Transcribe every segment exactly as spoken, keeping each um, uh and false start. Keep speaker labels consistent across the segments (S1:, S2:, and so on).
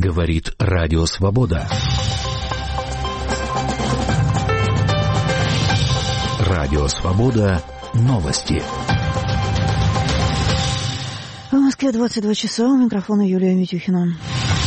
S1: Говорит Радио Свобода. Радио Свобода. Новости.
S2: В Москве двадцать два часа. У микрофона Юлия Митюхина.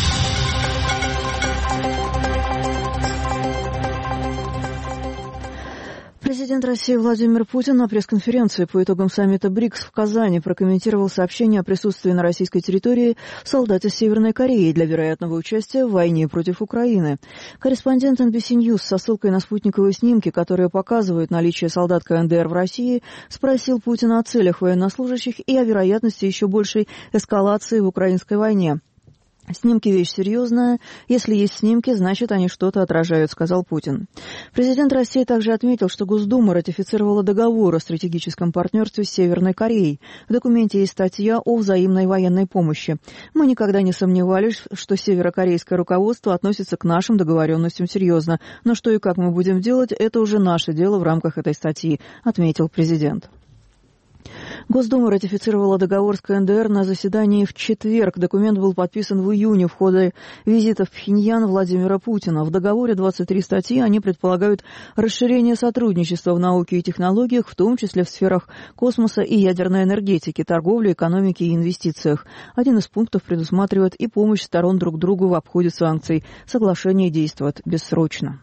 S2: Президент России Владимир Путин на пресс-конференции по итогам саммита БРИКС в Казани прокомментировал сообщение о присутствии на российской территории солдат из Северной Кореи для вероятного участия в войне против Украины. Корреспондент эн би си News со ссылкой на спутниковые снимки, которые показывают наличие солдат ка эн дэ эр в России, спросил Путина о целях военнослужащих и о вероятности еще большей эскалации в украинской войне. «Снимки – вещь серьезная. Если есть снимки, значит, они что-то отражают», – сказал Путин. Президент России также отметил, что Госдума ратифицировала договор о стратегическом партнерстве с Северной Кореей. В документе есть статья о взаимной военной помощи. «Мы никогда не сомневались, что северокорейское руководство относится к нашим договоренностям серьезно. Но что и как мы будем делать, это уже наше дело в рамках этой статьи», – отметил президент. Госдума ратифицировала договор с ка эн дэ эр на заседании в четверг. Документ был подписан в июне в ходе визита в Пхеньян Владимира Путина. В договоре двадцать три статьи, они предполагают расширение сотрудничества в науке и технологиях, в том числе в сферах космоса и ядерной энергетики, торговли, экономики и инвестициях. Один из пунктов предусматривает и помощь сторон друг другу в обходе санкций. Соглашение действует бессрочно.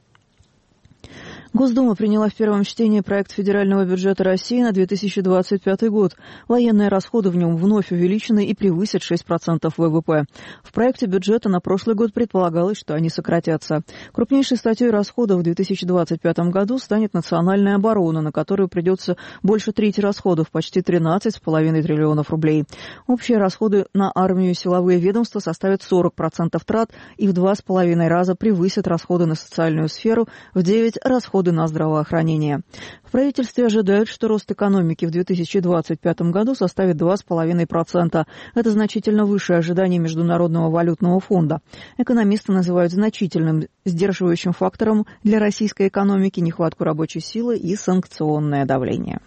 S2: Госдума приняла в первом чтении проект федерального бюджета России на две тысячи двадцать пятый год. Военные расходы в нем вновь увеличены и превысят шесть процентов вэ вэ пэ. В проекте бюджета на прошлый год предполагалось, что они сократятся. Крупнейшей статьей расходов в две тысячи двадцать пятом году станет национальная оборона, на которую придется больше трети расходов, почти тринадцать целых пять десятых триллионов рублей. Общие расходы на армию и силовые ведомства составят сорок процентов трат и в два с половиной раза превысят расходы на социальную сферу, в девять расходы на здравоохранение. В правительстве ожидают, что рост экономики в две тысячи двадцать пятом году составит два с половиной процента. Это значительно выше ожиданий Международного валютного фонда. Экономисты называют значительным сдерживающим фактором для российской экономики нехватку рабочей силы и санкционное давление.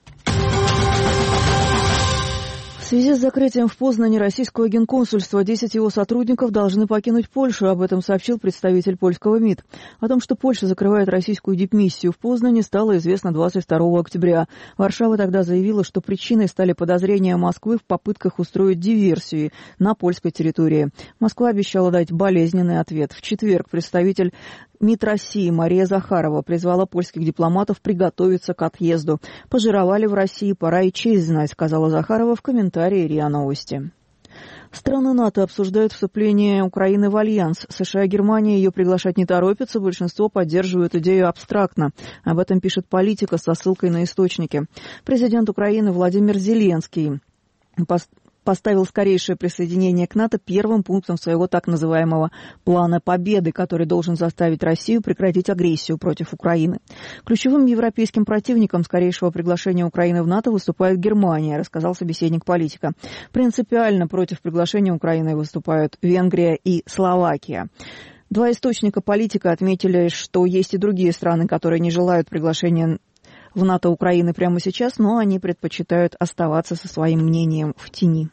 S2: В связи с закрытием в Познани российского генконсульства десять его сотрудников должны покинуть Польшу. Об этом сообщил представитель польского МИД. О том, что Польша закрывает российскую дипмиссию в Познани, стало известно двадцать второго октября. Варшава тогда заявила, что причиной стали подозрения Москвы в попытках устроить диверсию на польской территории. Москва обещала дать болезненный ответ. В четверг представитель МИД России Мария Захарова призвала польских дипломатов приготовиться к отъезду. «Пожировали в России, пора и честь знать», — сказала Захарова в комментарии РИА Новости. Страны НАТО обсуждают вступление Украины в альянс. США и Германия ее приглашать не торопятся, большинство поддерживают идею абстрактно. Об этом пишет «Политика» со ссылкой на источники. Президент Украины Владимир Зеленский поставил скорейшее присоединение к НАТО первым пунктом своего так называемого «плана победы», который должен заставить Россию прекратить агрессию против Украины. Ключевым европейским противником скорейшего приглашения Украины в НАТО выступает Германия, рассказал собеседник «Политика». Принципиально против приглашения Украины выступают Венгрия и Словакия. Два источника «Политика» отметили, что есть и другие страны, которые не желают приглашения в НАТО Украины прямо сейчас, но они предпочитают оставаться со своим мнением в тени.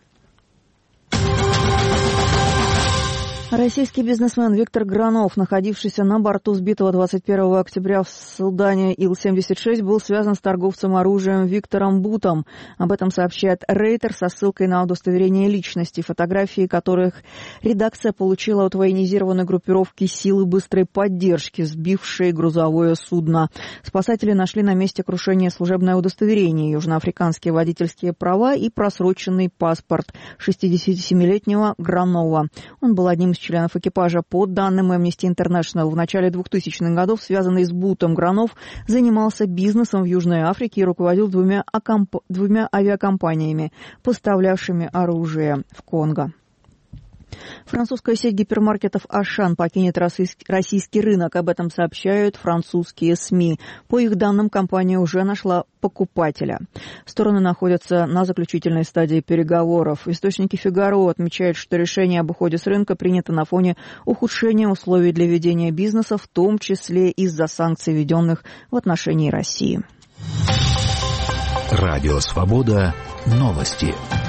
S2: Российский бизнесмен Виктор Гранов, находившийся на борту сбитого двадцать первого октября в Судане Ил семьдесят шесть, был связан с торговцем оружием Виктором Бутом. Об этом сообщает Рейтер со ссылкой на удостоверение личности, фотографии которых редакция получила от военизированной группировки силы быстрой поддержки, сбившей грузовое судно. Спасатели нашли на месте крушения служебное удостоверение, южноафриканские водительские права и просроченный паспорт шестидесятисемилетнего Гранова. Он был одним из членов экипажа. По данным Amnesty International, в начале двухтысячных годов, связанный с Бутом Гранов, занимался бизнесом в Южной Африке и руководил двумя, акомп... двумя авиакомпаниями, поставлявшими оружие в Конго. Французская сеть гипермаркетов «Ашан» покинет российский рынок. Об этом сообщают французские СМИ. По их данным, компания уже нашла покупателя. Стороны находятся на заключительной стадии переговоров. Источники «Фигаро» отмечают, что решение об уходе с рынка принято на фоне ухудшения условий для ведения бизнеса, в том числе из-за санкций, введенных в отношении России.
S1: Радио «Свобода». Новости.